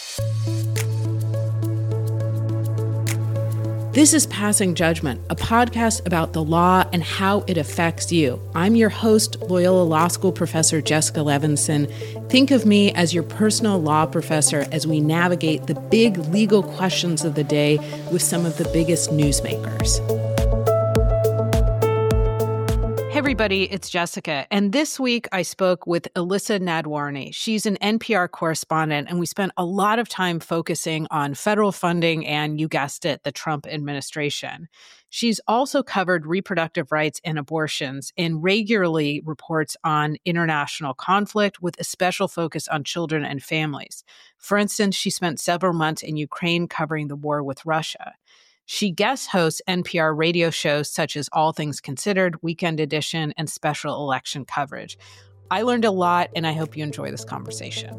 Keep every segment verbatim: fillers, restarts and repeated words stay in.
This is Passing Judgment, a podcast about the law and how it affects you. I'm your host, Loyola Law School professor Jessica Levinson. Think of me as your personal law professor as we navigate the big legal questions of the day with some of the biggest newsmakers. Hey everybody, it's Jessica. And this week I spoke with Alyssa Nadworny. She's an N P R correspondent, and we spent a lot of time focusing on federal funding and, you guessed it, the Trump administration. She's also covered reproductive rights and abortions and regularly reports on international conflict with a special focus on children and families. For instance, she spent several months in Ukraine covering the war with Russia. She guest hosts N P R radio shows such as All Things Considered, Weekend Edition, and special election coverage. I learned a lot, and I hope you enjoy this conversation.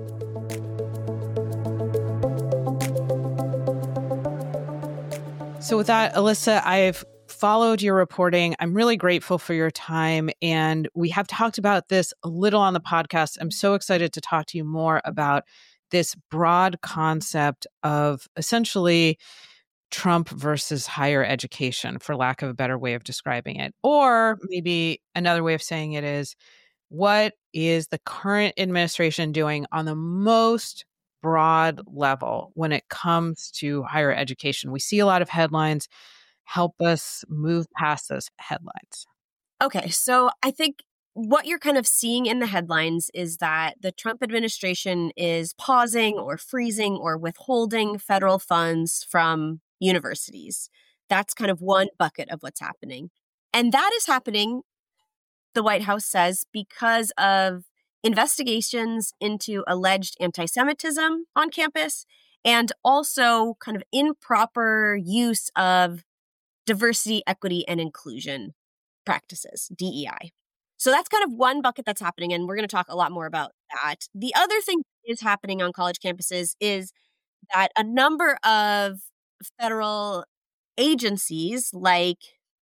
So with that, Alyssa, I've followed your reporting. I'm really grateful for your time, and we have talked about this a little on the podcast. I'm so excited to talk to you more about this broad concept of essentially Trump versus higher education, for lack of a better way of describing it. Or maybe another way of saying it is, what is the current administration doing on the most broad level when it comes to higher education? We see a lot of headlines. Help us move past those headlines. Okay, so I think what you're kind of seeing in the headlines is that the Trump administration is pausing or freezing or withholding federal funds from universities. That's kind of one bucket of what's happening. And that is happening, the White House says, because of investigations into alleged anti-Semitism on campus and also kind of improper use of diversity, equity, and inclusion practices, D E I. So that's kind of one bucket that's happening, and we're going to talk a lot more about that. The other thing that is happening on college campuses is that a number of federal agencies like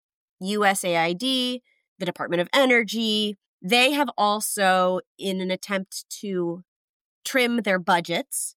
U S A I D, the Department of Energy, they have also, in an attempt to trim their budgets,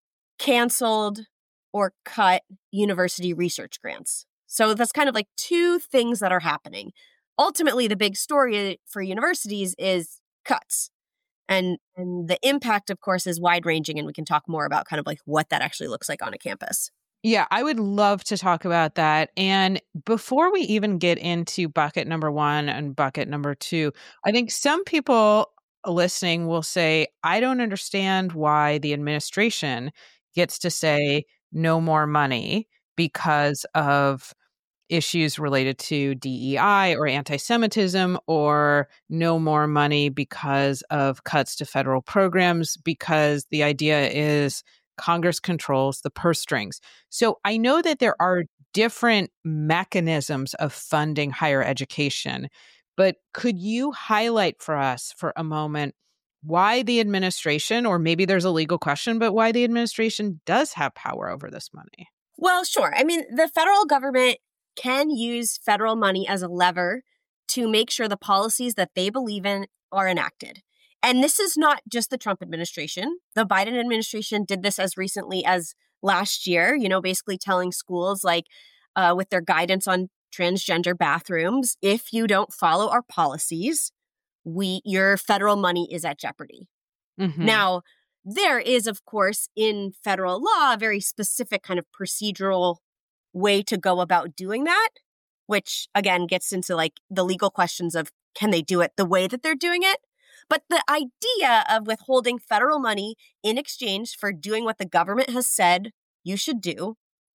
canceled or cut university research grants. So that's kind of like two things that are happening. Ultimately, the big story for universities is cuts. And, and the impact, of course, is wide-ranging, and we can talk more about kind of like what that actually looks like on a campus. Yeah, I would love to talk about that. And before we even get into bucket number one and bucket number two, I think some people listening will say, I don't understand why the administration gets to say no more money because of issues related to D E I or anti-Semitism, or no more money because of cuts to federal programs, because the idea is Congress controls the purse strings. So I know that there are different mechanisms of funding higher education, but could you highlight for us for a moment why the administration, or maybe there's a legal question, but why the administration does have power over this money? Well, sure. I mean, the federal government can use federal money as a lever to make sure the policies that they believe in are enacted. And this is not just the Trump administration. The Biden administration did this as recently as last year, you know, basically telling schools, like uh, with their guidance on transgender bathrooms, if you don't follow our policies, we your federal money is at jeopardy. Mm-hmm. Now, there is, of course, in federal law, a very specific kind of procedural way to go about doing that, which again gets into like the legal questions of, can they do it the way that they're doing it? But the idea of withholding federal money in exchange for doing what the government has said you should do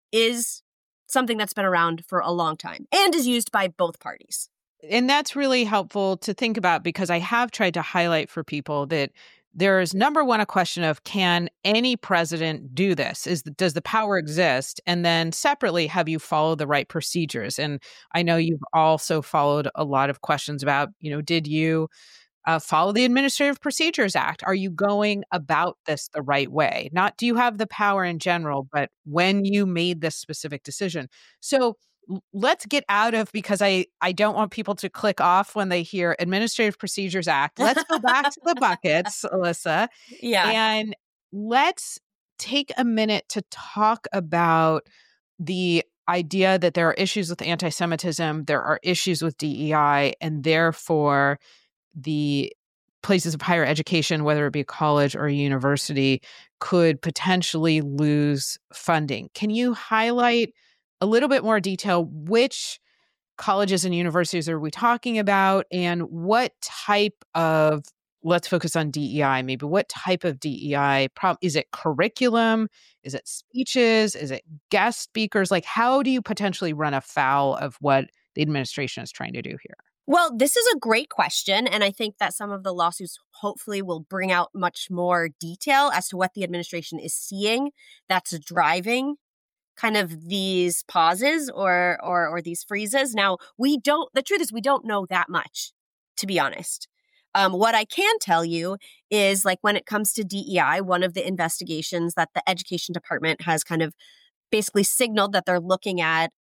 is something that's been around for a long time and is used by both parties. And that's really helpful to think about, because I have tried to highlight for people that there is, number one, a question of, can any president do this? Is does the power exist? And then separately, have you followed the right procedures? And I know you've also followed a lot of questions about, you know, did you uh, follow the Administrative Procedures Act? Are you going about this the right way? Not do you have the power in general, but when you made this specific decision. So let's get out of, because I, I don't want people to click off when they hear Administrative Procedures Act. Let's go back to the buckets, Alyssa. Yeah. And let's take a minute to talk about the idea that there are issues with anti-Semitism, there are issues with D E I, and therefore the places of higher education, whether it be a college or a university, could potentially lose funding. Can you highlight a little bit more detail which colleges and universities are we talking about, and what type of, let's focus on D E I maybe, what type of D E I problem? Is it curriculum? Is it speeches? Is it guest speakers? Like, how do you potentially run afoul of what the administration is trying to do here? Well, this is a great question. And I think that some of the lawsuits hopefully will bring out much more detail as to what the administration is seeing that's driving kind of these pauses or or or these freezes. Now, we don't, the truth is we don't know that much, to be honest. Um, what I can tell you is, like, when it comes to D E I, one of the investigations that the education department has kind of basically signaled that they're looking at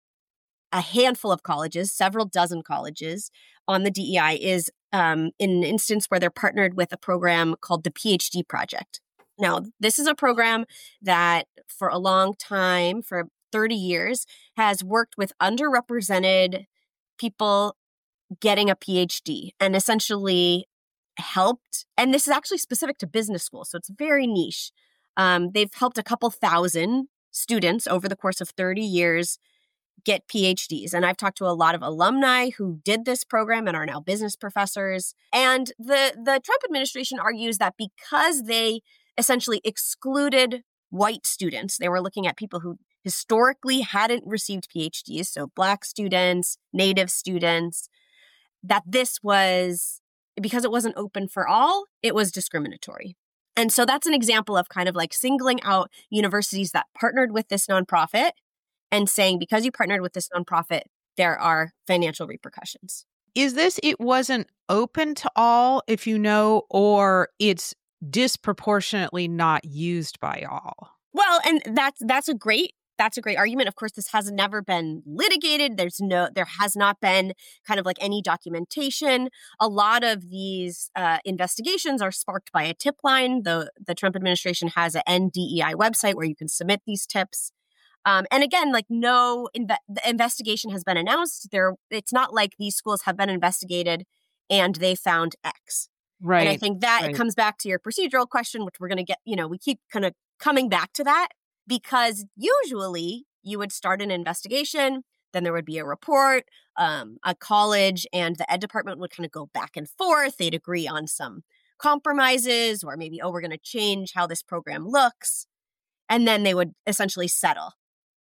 a handful of colleges, several dozen colleges on the D E I, is um, in an instance where they're partnered with a program called the PhD Project. Now, this is a program that for a long time, for thirty years, has worked with underrepresented people getting a PhD and essentially helped. And this is actually specific to business schools, so it's very niche. Um, they've helped a couple thousand students over the course of thirty years get PhDs. And I've talked to a lot of alumni who did this program and are now business professors. And the, the Trump administration argues that because they essentially excluded white students, they were looking at people who historically hadn't received PhDs, so Black students, Native students, that this was, because it wasn't open for all, it was discriminatory. And so that's an example of kind of like singling out universities that partnered with this nonprofit and saying, because you partnered with this nonprofit, there are financial repercussions. Is this, it wasn't open to all, if you know, or it's disproportionately not used by all? Well, and that's that's a great that's a great argument. Of course, this has never been litigated. There's no, there has not been kind of like any documentation. A lot of these uh, investigations are sparked by a tip line. The the Trump administration has an N D E I website where you can submit these tips. Um, and again, like no inve- the investigation has been announced. There, it's not like these schools have been investigated and they found X. Right. And I think that right. it comes back to your procedural question, which we're going to get, you know, we keep kind of coming back to that, because usually you would start an investigation, then there would be a report, um, a college and the ed department would kind of go back and forth. They'd agree on some compromises, or maybe, oh, we're going to change how this program looks. And then they would essentially settle.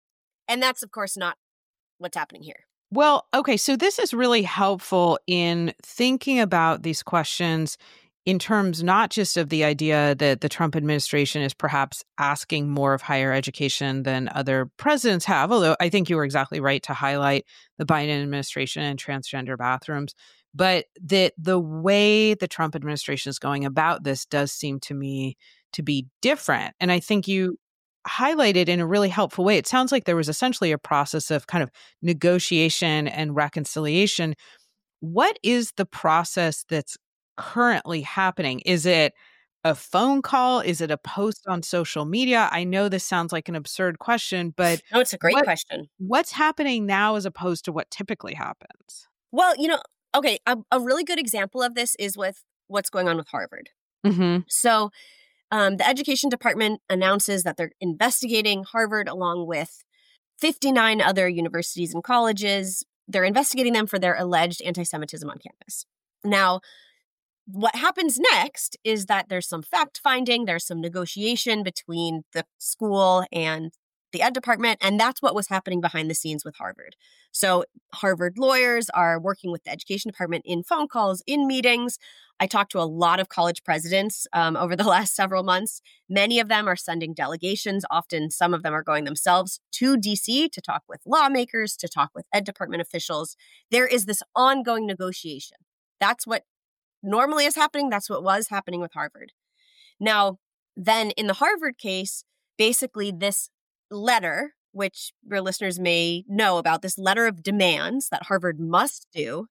And that's, of course, not what's happening here. Well, okay, so this is really helpful in thinking about these questions in terms not just of the idea that the Trump administration is perhaps asking more of higher education than other presidents have, although I think you were exactly right to highlight the Biden administration and transgender bathrooms, but that the way the Trump administration is going about this does seem to me to be different. And I think you highlighted in a really helpful way. It sounds like there was essentially a process of kind of negotiation and reconciliation. What is the process that's currently happening? Is it a phone call? Is it a post on social media? I know this sounds like an absurd question, but no, it's a great what, question. What's happening now as opposed to what typically happens? Well, you know, okay, a, a really good example of this is with what's going on with Harvard. Mm-hmm. So Um, the education department announces that they're investigating Harvard along with fifty-nine other universities and colleges. They're investigating them for their alleged anti-Semitism on campus. Now, what happens next is that there's some fact-finding, there's some negotiation between the school and the ed department, and that's what was happening behind the scenes with Harvard. So Harvard lawyers are working with the education department in phone calls, in meetings. I talked to a lot of college presidents um, over the last several months. Many of them are sending delegations. Often some of them are going themselves to D C to talk with lawmakers, to talk with ed department officials. There is this ongoing negotiation. That's what normally is happening. That's what was happening with Harvard. Now, then in the Harvard case, basically this letter, which your listeners may know about, this letter of demands that Harvard must do,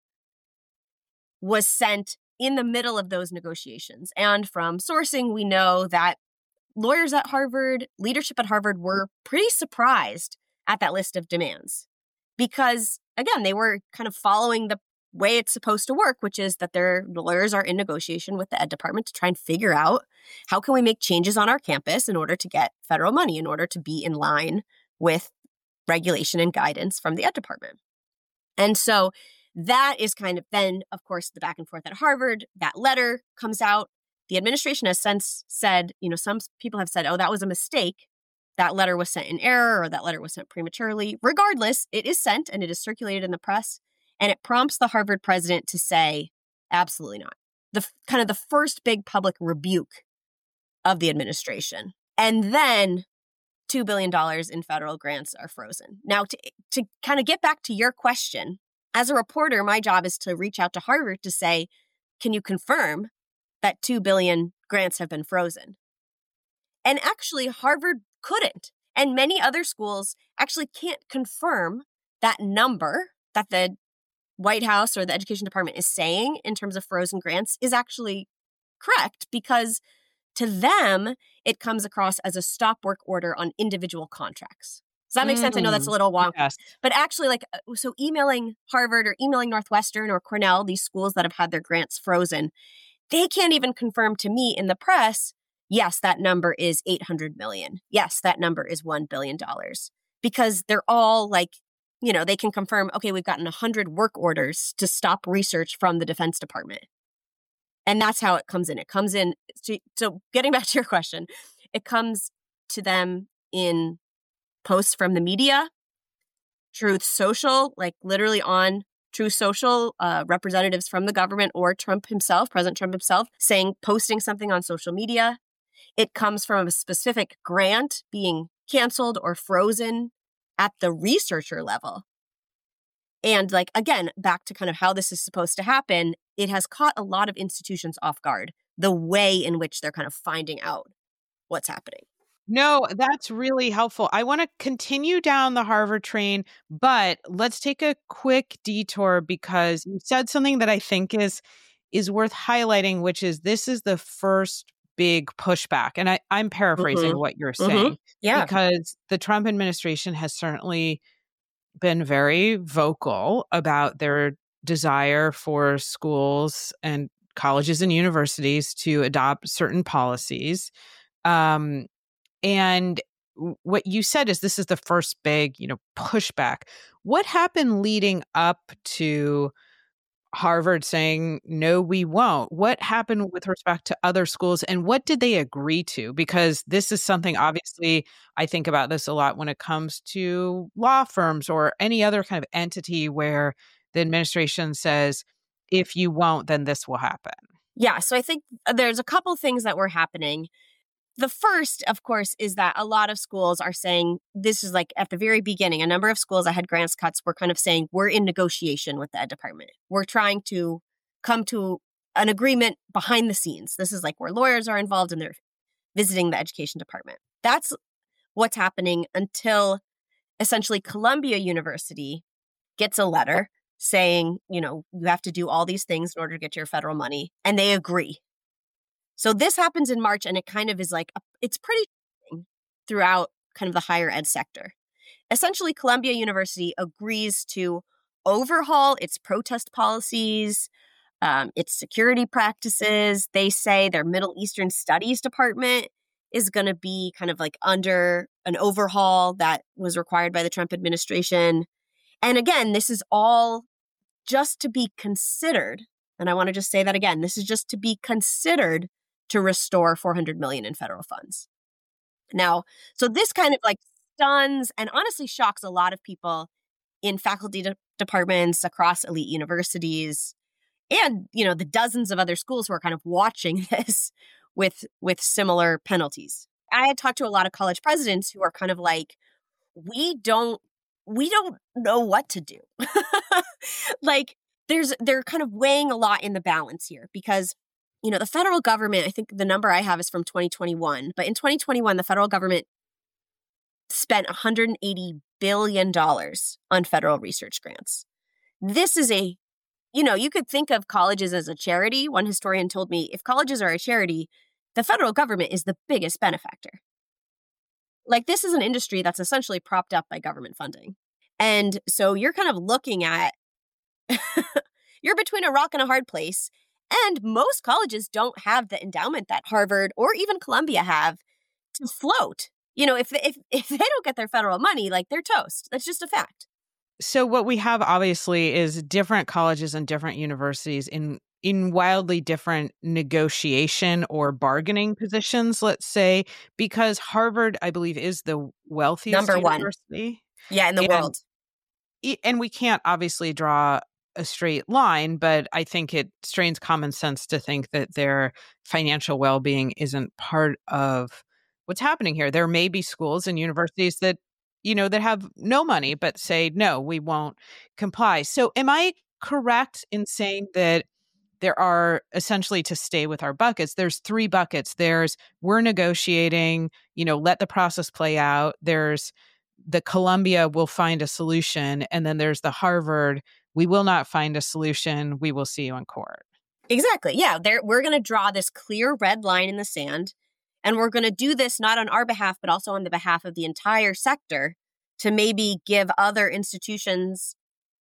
was sent in the middle of those negotiations. And from sourcing, we know that lawyers at Harvard, leadership at Harvard were pretty surprised at that list of demands because, again, they were kind of following the way it's supposed to work, which is that their lawyers are in negotiation with the Ed Department to try and figure out how can we make changes on our campus in order to get federal money, in order to be in line with regulation and guidance from the Ed Department. And so that is kind of then, of course, the back and forth at Harvard. That letter comes out. The administration has since said, you know, some people have said, oh, that was a mistake. That letter was sent in error or that letter was sent prematurely. Regardless, it is sent and it is circulated in the press. And it prompts the Harvard president to say, absolutely not. The kind of the first big public rebuke of the administration. And then two billion dollars in federal grants are frozen. Now, to, to kind of get back to your question, as a reporter, my job is to reach out to Harvard to say, can you confirm that two billion dollars grants have been frozen? And actually, Harvard couldn't. And many other schools actually can't confirm that number that the White House or the Education Department is saying in terms of frozen grants is actually correct, because to them, it comes across as a stop work order on individual contracts. Does that make mm, sense? I know that's a little wonky. Yes. But actually, like, so emailing Harvard or emailing Northwestern or Cornell, these schools that have had their grants frozen, they can't even confirm to me in the press, yes, that number is eight hundred million. Yes, that number is one billion dollars. Because they're all like, you know, they can confirm, okay, we've gotten one hundred work orders to stop research from the Defense Department. And that's how it comes in. It comes in. To, so getting back to your question, it comes to them in posts from the media, Truth Social, like literally on Truth Social, uh, representatives from the government or Trump himself, President Trump himself, saying, posting something on social media. It comes from a specific grant being canceled or frozen at the researcher level. And like, again, back to kind of how this is supposed to happen, it has caught a lot of institutions off guard, the way in which they're kind of finding out what's happening. No, that's really helpful. I want to continue down the Harvard train, but let's take a quick detour because you said something that I think is is worth highlighting, which is this is the first big pushback. And I, I'm paraphrasing mm-hmm. what you're saying. Mm-hmm. Yeah. Because the Trump administration has certainly been very vocal about their desire for schools and colleges and universities to adopt certain policies. Um, and what you said is this is the first big, you know, pushback. What happened leading up to Harvard saying, no, we won't? What happened with respect to other schools and what did they agree to? Because this is something, obviously, I think about this a lot when it comes to law firms or any other kind of entity where the administration says, if you won't, then this will happen. Yeah. So I think there's a couple things that were happening. The first, of course, is that a lot of schools are saying, this is like at the very beginning, a number of schools that had grants cuts were kind of saying, we're in negotiation with the Ed Department. We're trying to come to an agreement behind the scenes. This is like where lawyers are involved and they're visiting the Education Department. That's what's happening until essentially Columbia University gets a letter saying, you know, you have to do all these things in order to get your federal money. And they agree. So this happens in March, and it kind of is like, a, it's pretty throughout kind of the higher ed sector. Essentially, Columbia University agrees to overhaul its protest policies, um, its security practices. They say their Middle Eastern Studies department is going to be kind of like under an overhaul that was required by the Trump administration. And again, this is all just to be considered. And I want to just say that again, this is just to be considered to restore four hundred million dollars in federal funds. Now, so this kind of like stuns and honestly shocks a lot of people in faculty de- departments across elite universities and, you know, the dozens of other schools who are kind of watching this with, with similar penalties. I had talked to a lot of college presidents who are kind of like, we don't, we don't know what to do. Like there's, they're kind of weighing a lot in the balance here because, you know, the federal government, I think the number I have is from twenty twenty-one, but in twenty twenty-one, the federal government spent one hundred eighty billion dollars on federal research grants. This is a, you know, you could think of colleges as a charity. One historian told me, if colleges are a charity, the federal government is the biggest benefactor. Like, this is an industry that's essentially propped up by government funding. And so you're kind of looking at, you're between a rock and a hard place. And most colleges don't have the endowment that Harvard or even Columbia have to float. You know, if, if, if they don't get their federal money, like, they're toast. That's just a fact. So what we have, obviously, is different colleges and different universities in in wildly different negotiation or bargaining positions, let's say, because Harvard, I believe, is the wealthiest Number one. university. Yeah, in the and, world. And we can't obviously draw a straight line, but I think it strains common sense to think that their financial well-being isn't part of what's happening here. There may be schools and universities that, you know, that have no money, but say, no, we won't comply. So am I correct in saying that there are, essentially, to stay with our buckets, there's three buckets. There's, we're negotiating, you know, let the process play out. There's the Columbia, will find a solution. And then there's the Harvard, we will not find a solution. We will see you in court. Exactly. Yeah. There, we're going to draw this clear red line in the sand. And we're going to do this not on our behalf, but also on the behalf of the entire sector to maybe give other institutions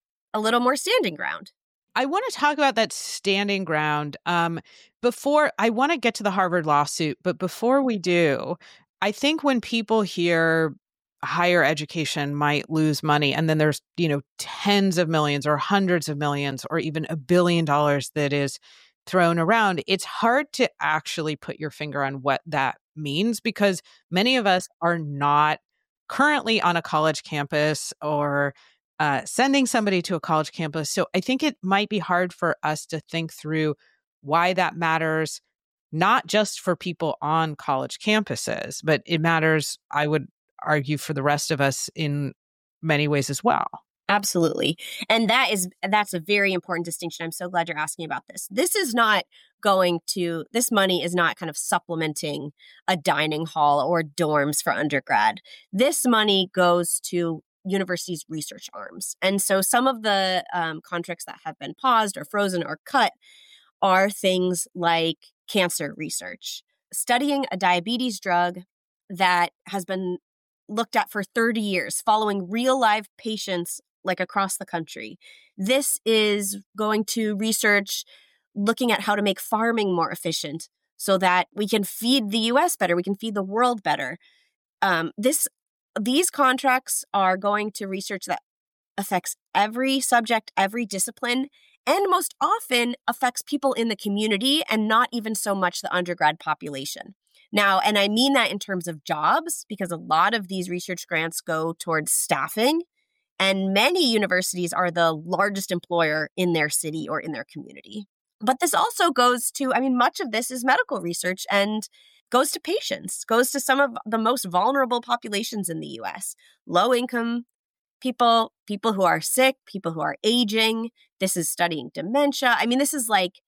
a little more standing ground. I want to talk about that standing ground. Um, before I want to get to the Harvard lawsuit, but before we do, I think when people hear higher education might lose money, and then there's, you know, tens of millions or hundreds of millions or even a billion dollars that is thrown around, it's hard to actually put your finger on what that means, because many of us are not currently on a college campus or uh, sending somebody to a college campus. So I think it might be hard for us to think through why that matters, not just for people on college campuses, but it matters, I would argue, for the rest of us in many ways as well. Absolutely. And that is, that's a very important distinction. I'm so glad you're asking about this. This is not going to, this money is not kind of supplementing a dining hall or dorms for undergrad. This money goes to universities' research arms. And so some of the um, contracts that have been paused or frozen or cut are things like cancer research, studying a diabetes drug that has been looked at for thirty years, following real live patients like across the country. This is going to research looking at how to make farming more efficient so that we can feed the U S better, we can feed the world better. Um, this these contracts are going to research that affects every subject, every discipline, and most often affects people in the community and not even so much the undergrad population. Now, and I mean that in terms of jobs, because a lot of these research grants go towards staffing, and many universities are the largest employer in their city or in their community. But this also goes to, I mean, much of this is medical research and goes to patients, goes to some of the most vulnerable populations in the U S, low-income people, people who are sick, people who are aging. This is studying dementia. I mean, this is like,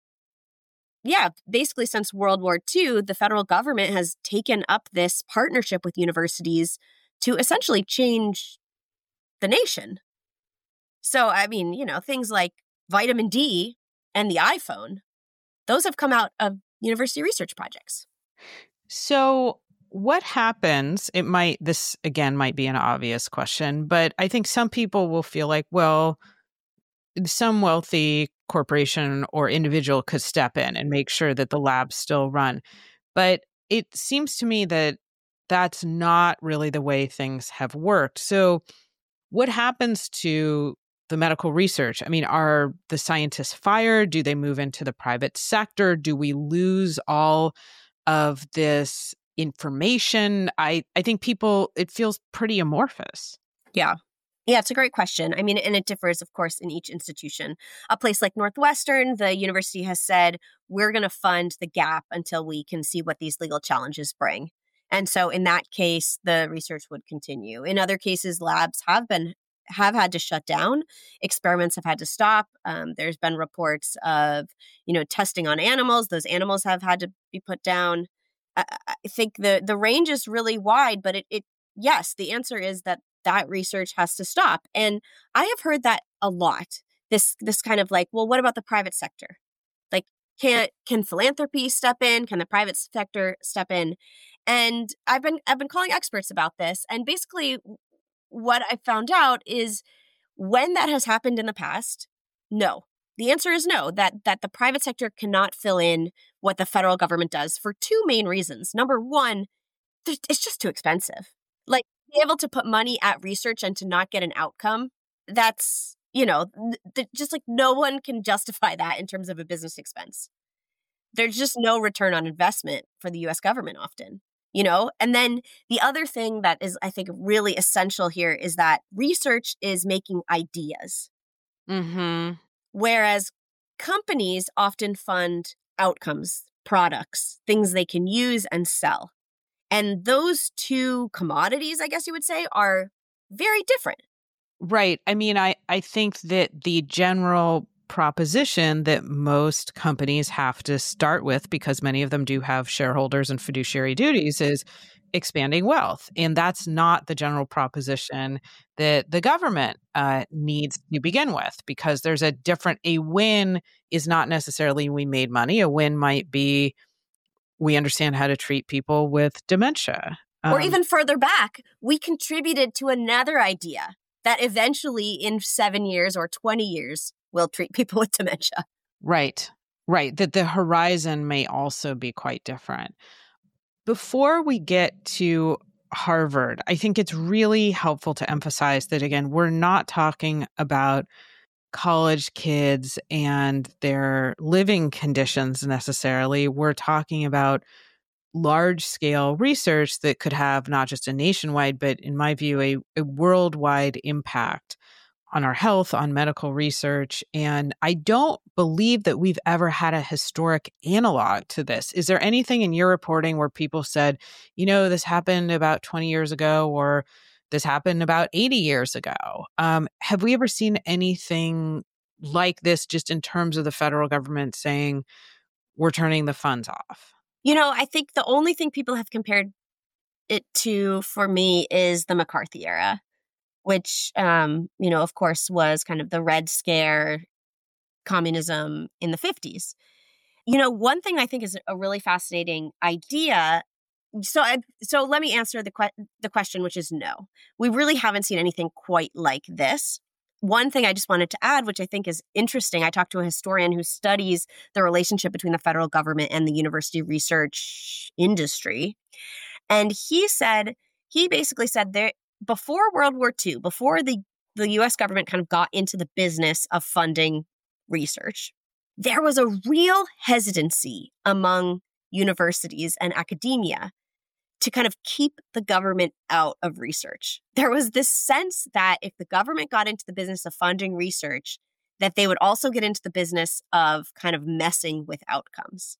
yeah, basically since World War Two, the federal government has taken up this partnership with universities to essentially change the nation. So, I mean, you know, things like vitamin D and the iPhone, those have come out of university research projects. So what happens, it might, this again might be an obvious question, but I think some people will feel like, well, some wealthy corporation or individual could step in and make sure that the labs still run. But it seems to me that that's not really the way things have worked. So what happens to the medical research? I mean, are the scientists fired? Do they move into the private sector? Do we lose all of this information? I, I think people, it feels pretty amorphous. Yeah. Yeah, it's a great question. I mean, and it differs, of course, in each institution. A place like Northwestern, the university has said, we're going to fund the gap until we can see what these legal challenges bring. And so in that case, the research would continue. In other cases, labs have been have had to shut down. Experiments have had to stop. Um, there's been reports of, you know, testing on animals. Those animals have had to be put down. I, I think the the range is really wide, but it, it yes, the answer is that that research has to stop. And I have heard that a lot. This this kind of like, well, what about the private sector? Like, Can can philanthropy step in? Can the private sector step in? And I've been I've been calling experts about this, and basically what I found out is when that has happened in the past, no. The answer is no, that that the private sector cannot fill in what the federal government does for two main reasons. Number one, it's just too expensive. Like, be able to put money at research and to not get an outcome, that's, you know, th- just like no one can justify that in terms of a business expense. There's just no return on investment for the U S government often, you know? And then the other thing that is, I think, really essential here is that research is making ideas. Mm-hmm. Whereas companies often fund outcomes, products, things they can use and sell. And those two commodities, I guess you would say, are very different. Right. I mean, I, I think that the general proposition that most companies have to start with, because many of them do have shareholders and fiduciary duties, is expanding wealth. And that's not the general proposition that the government uh, needs to begin with, because there's a different, a win is not necessarily we made money. A win might be we understand how to treat people with dementia. Um, or even further back, we contributed to another idea that eventually in seven years or twenty years will treat people with dementia. Right, right. That the horizon may also be quite different. Before we get to Harvard, I think it's really helpful to emphasize that, again, we're not talking about college kids and their living conditions necessarily. We're talking about large-scale research that could have not just a nationwide, but in my view, a, a worldwide impact on our health, on medical research. And I don't believe that we've ever had a historic analog to this. Is there anything in your reporting where people said, you know, this happened about twenty years ago, or this happened about eighty years ago? Um, have we ever seen anything like this just in terms of the federal government saying, we're turning the funds off? You know, I think the only thing people have compared it to for me is the McCarthy era, which, um, you know, of course, was kind of the Red Scare, communism in the fifties. You know, one thing I think is a really fascinating idea. So, I, so let me answer the que- the question, which is no. We really haven't seen anything quite like this. One thing I just wanted to add, which I think is interesting, I talked to a historian who studies the relationship between the federal government and the university research industry. And he said, he basically said there, before World War Two, before the, the U S government kind of got into the business of funding research, there was a real hesitancy among universities and academia to kind of keep the government out of research. There was this sense that if the government got into the business of funding research, that they would also get into the business of kind of messing with outcomes,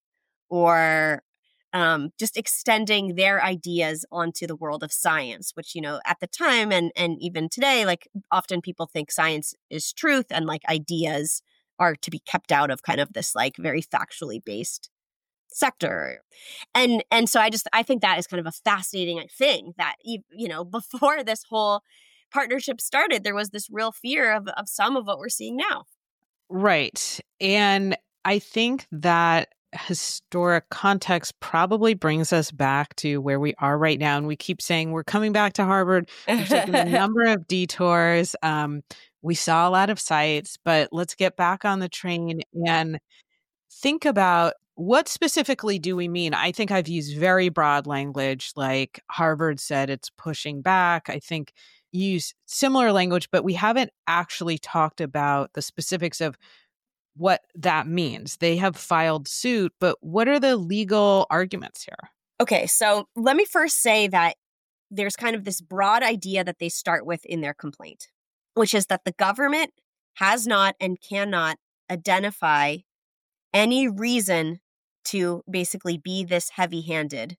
or um, just extending their ideas onto the world of science, which, you know, at the time and, and even today, like often people think science is truth and like ideas are to be kept out of kind of this like very factually based sector. And and so I just I think that is kind of a fascinating thing that, you know, before this whole partnership started, there was this real fear of, of some of what we're seeing now. Right. And I think that historic context probably brings us back to where we are right now. And we keep saying we're coming back to Harvard. We've taken a number of detours. Um, we saw a lot of sites, but let's get back on the train and think about what specifically do we mean? I think I've used very broad language, like Harvard said it's pushing back. I think you use similar language, but we haven't actually talked about the specifics of what that means. They have filed suit, but what are the legal arguments here? Okay, so let me first say that there's kind of this broad idea that they start with in their complaint, which is that the government has not and cannot identify any reason to basically be this heavy-handed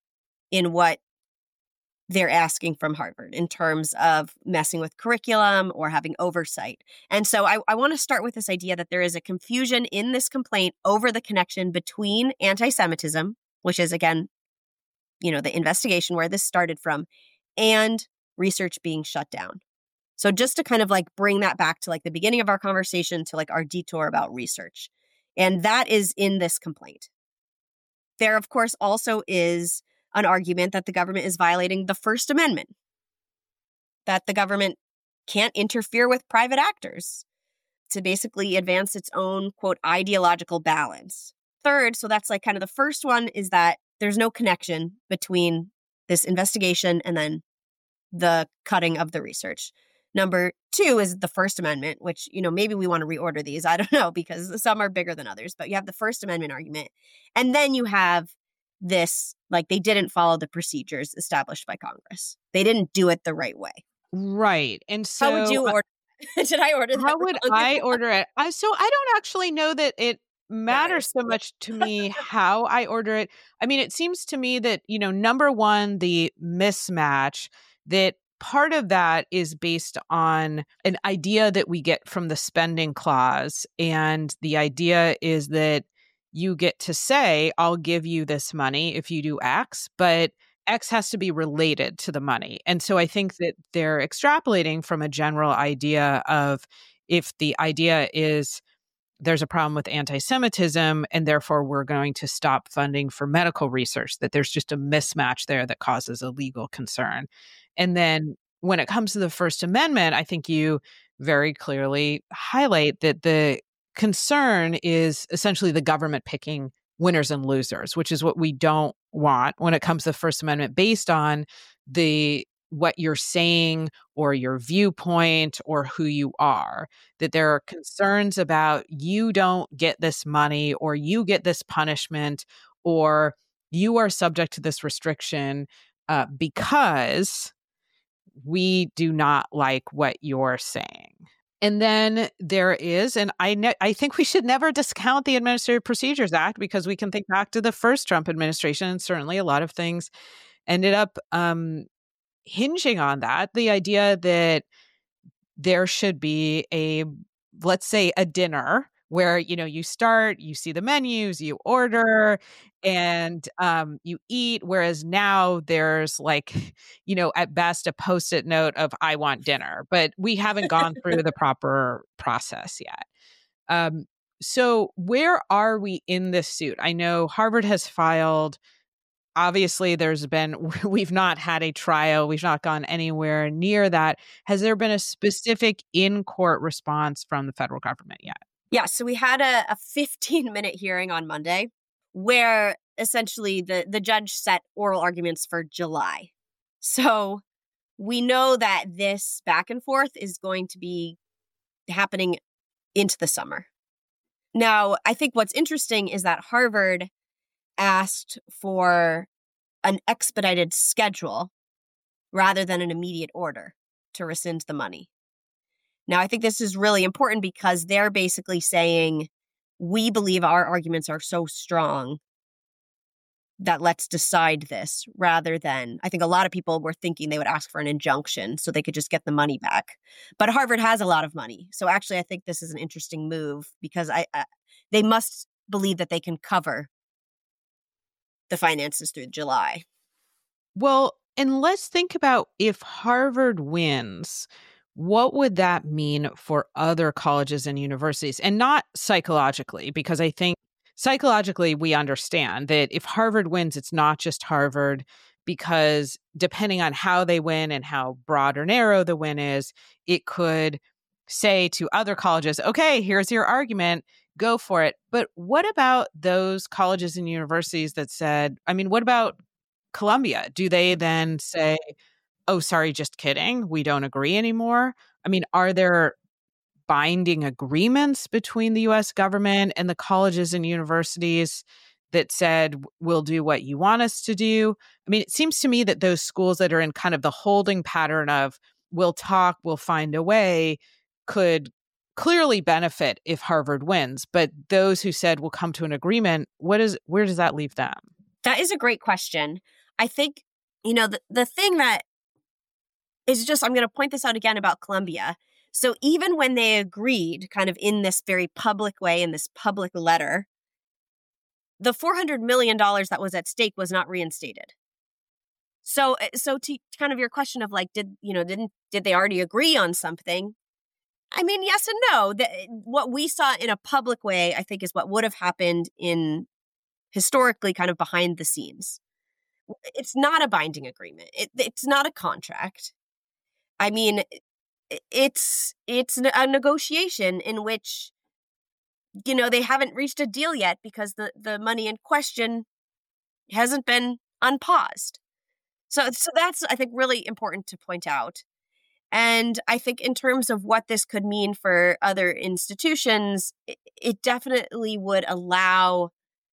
in what they're asking from Harvard in terms of messing with curriculum or having oversight. And so I, I want to start with this idea that there is a confusion in this complaint over the connection between anti-Semitism, which is, again, you know, the investigation where this started from, and research being shut down. So just to kind of like bring that back to like the beginning of our conversation to like our detour about research. And that is in this complaint. There, of course, also is an argument that the government is violating the First Amendment, that the government can't interfere with private actors to basically advance its own, quote, ideological balance. Third, so that's like kind of the first one, is that there's no connection between this investigation and then the cutting of the research. Number two is the First Amendment, which, you know, maybe we want to reorder these. I don't know, because some are bigger than others, but you have the First Amendment argument. And then you have this, like, they didn't follow the procedures established by Congress. They didn't do it the right way. Right. And so how would you order? Did I order that? How would wrong? I order it? I, so I don't actually know that it matters so much to me how I order it. I mean, it seems to me that, you know, number one, the mismatch, that part of that is based on an idea that we get from the spending clause. And the idea is that you get to say, I'll give you this money if you do X, but X has to be related to the money. And so I think that they're extrapolating from a general idea of, if the idea is there's a problem with anti-Semitism and therefore we're going to stop funding for medical research, that there's just a mismatch there that causes a legal concern. And then when it comes to the First Amendment, I think you very clearly highlight that the concern is essentially the government picking winners and losers, which is what we don't want when it comes to the First Amendment, based on the what you're saying or your viewpoint or who you are, that there are concerns about you don't get this money or you get this punishment or you are subject to this restriction uh, because we do not like what you're saying. And then there is, and I ne- I think we should never discount the Administrative Procedures Act, because we can think back to the first Trump administration, and certainly a lot of things ended up um, hinging on that. The idea that there should be a, let's say, a dinner where, you know, you start, you see the menus, you order, and um, you eat. Whereas now there's like, you know, at best a post-it note of "I want dinner," but we haven't gone through the proper process yet. Um, so where are we in this suit? I know Harvard has filed. Obviously, there's been, we've not had a trial. We've not gone anywhere near that. Has there been a specific in-court response from the federal government yet? Yeah, so we had a, a fifteen-minute hearing on Monday where essentially the, the judge set oral arguments for July. So we know that this back and forth is going to be happening into the summer. Now, I think what's interesting is that Harvard asked for an expedited schedule rather than an immediate order to rescind the money. Now, I think this is really important because they're basically saying, we believe our arguments are so strong that let's decide this, rather than, I think a lot of people were thinking they would ask for an injunction so they could just get the money back. But Harvard has a lot of money. So actually, I think this is an interesting move because I, I they must believe that they can cover the finances through July. Well, and let's think about, if Harvard wins, what would that mean for other colleges and universities? And not psychologically, because I think psychologically we understand that if Harvard wins, it's not just Harvard, because depending on how they win and how broad or narrow the win is, it could say to other colleges, okay, here's your argument, go for it. But what about those colleges and universities that said, I mean, what about Columbia? Do they then say, oh, sorry, just kidding, we don't agree anymore? I mean, are there binding agreements between the U S government and the colleges and universities that said, we'll do what you want us to do? I mean, it seems to me that those schools that are in kind of the holding pattern of we'll talk, we'll find a way, could clearly benefit if Harvard wins. But those who said we'll come to an agreement, what is, where does that leave them? That is a great question. I think, you know, the, the thing that is just, I'm going to point this out again about Columbia. So even when they agreed kind of in this very public way, in this public letter, the four hundred million dollars that was at stake was not reinstated. So, so to kind of your question of like, did, you know, didn't, did they already agree on something? I mean, yes and no. The, what we saw in a public way, I think, is what would have happened in historically kind of behind the scenes. It's not a binding agreement. It, it's not a contract. I mean, it's it's a negotiation in which, you know, they haven't reached a deal yet because the, the money in question hasn't been unpaused. So, so that's, I think, really important to point out. And I think in terms of what this could mean for other institutions, it, it definitely would allow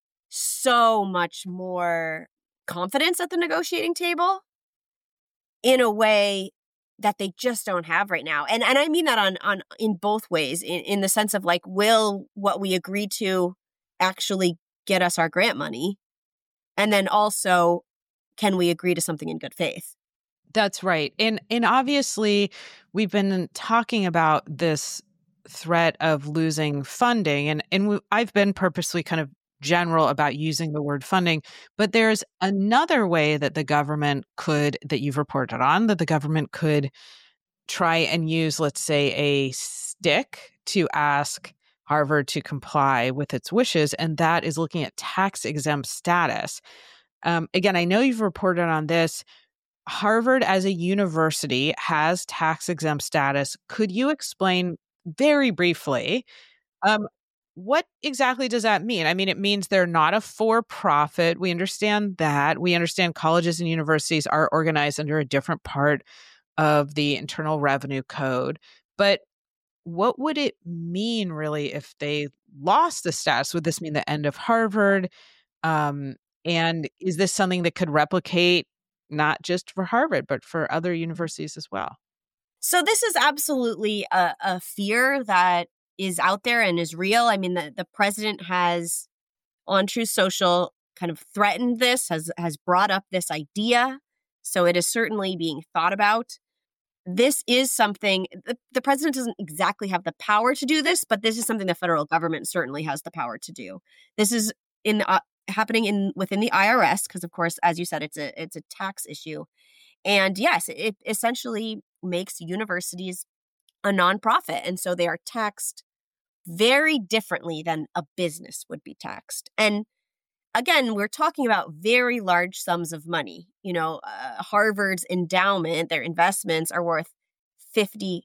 so much more confidence at the negotiating table in a way that they just don't have right now. And and I mean that on on in both ways, in, in the sense of like, will what we agree to actually get us our grant money? And then also, can we agree to something in good faith? That's right. And and obviously, we've been talking about this threat of losing funding. And, and we, I've been purposely kind of general about using the word funding. But there's another way that the government could, that you've reported on, that the government could try and use, let's say, a stick to ask Harvard to comply with its wishes. And that is looking at tax exempt status. Um, again, I know you've reported on this. Harvard as a university has tax exempt status. Could you explain very briefly um, what exactly does that mean? I mean, it means they're not a for-profit. We understand that. We understand colleges and universities are organized under a different part of the Internal Revenue Code. But what would it mean really if they lost the status? Would this mean the end of Harvard? Um, and is this something that could replicate not just for Harvard, but for other universities as well? So this is absolutely a, a fear that is out there and is real. I mean, the, the president has, on Truth Social, kind of threatened this, has has brought up this idea. So it is certainly being thought about. This is something, the, the president doesn't exactly have the power to do this, but this is something the federal government certainly has the power to do. This is in uh, happening in within the I R S, because of course, as you said, it's a it's a tax issue. And yes, it essentially makes universities a nonprofit. And so they are taxed very differently than a business would be taxed. And again, we're talking about very large sums of money. You know, uh, Harvard's endowment, their investments are worth fifty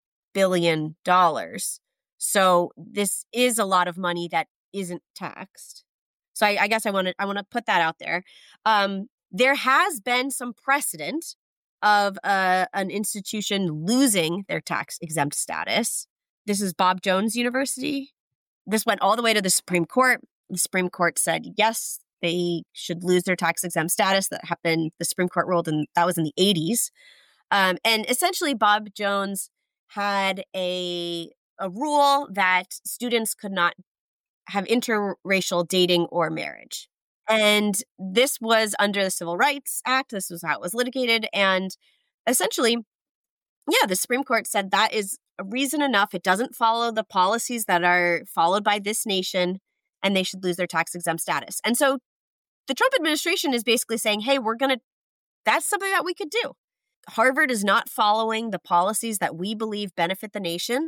billion dollars. So this is a lot of money that isn't taxed. So I, I guess I want to I want to put that out there. Um, there has been some precedent of uh, an institution losing their tax exempt status. This is Bob Jones University. This went all the way to the Supreme Court. The Supreme Court said, yes, they should lose their tax exempt status. That happened, the Supreme Court ruled, and that was in the eighties. Um, and essentially, Bob Jones had a, a rule that students could not have interracial dating or marriage. And this was under the Civil Rights Act. This was how it was litigated. And essentially, yeah, the Supreme Court said that is reason enough. It doesn't follow the policies that are followed by this nation, and they should lose their tax exempt status. And so the Trump administration is basically saying, hey, we're going to, that's something that we could do. Harvard is not following the policies that we believe benefit the nation,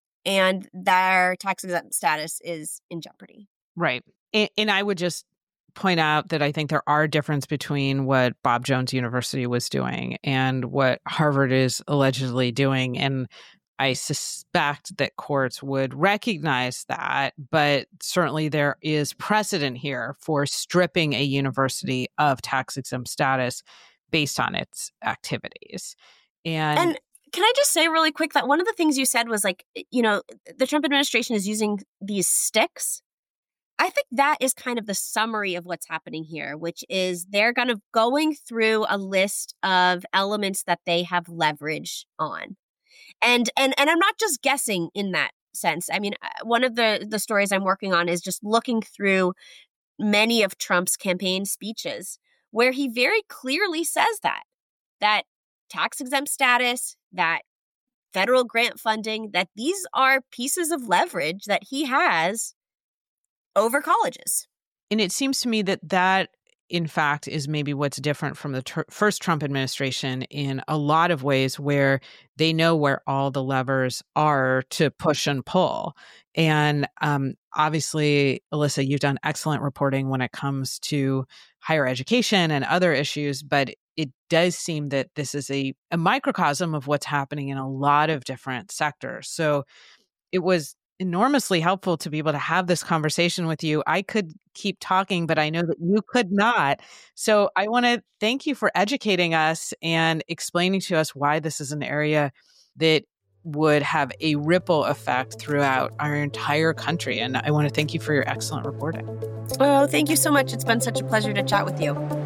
and their tax exempt status is in jeopardy. Right. And, and I would just point out that I think there are differences between what Bob Jones University was doing and what Harvard is allegedly doing. And I suspect that courts would recognize that, but certainly there is precedent here for stripping a university of tax exempt status based on its activities. And, and can I just say really quick that one of the things you said was like, you know, the Trump administration is using these sticks. I think that is kind of the summary of what's happening here, which is they're kind of going through a list of elements that they have leverage on. And and and I'm not just guessing in that sense. I mean, one of the, the stories I'm working on is just looking through many of Trump's campaign speeches where he very clearly says that, that tax exempt status, that federal grant funding, that these are pieces of leverage that he has over colleges. And it seems to me that that in fact, is maybe what's different from the tr- first Trump administration in a lot of ways, where they know where all the levers are to push and pull. And um, obviously, Alyssa, you've done excellent reporting when it comes to higher education and other issues, but it does seem that this is a, a microcosm of what's happening in a lot of different sectors. So it was enormously helpful to be able to have this conversation with you. I could keep talking, but I know that you could not. So I want to thank you for educating us and explaining to us why this is an area that would have a ripple effect throughout our entire country. And I want to thank you for your excellent reporting. Oh, thank you so much. It's been such a pleasure to chat with you.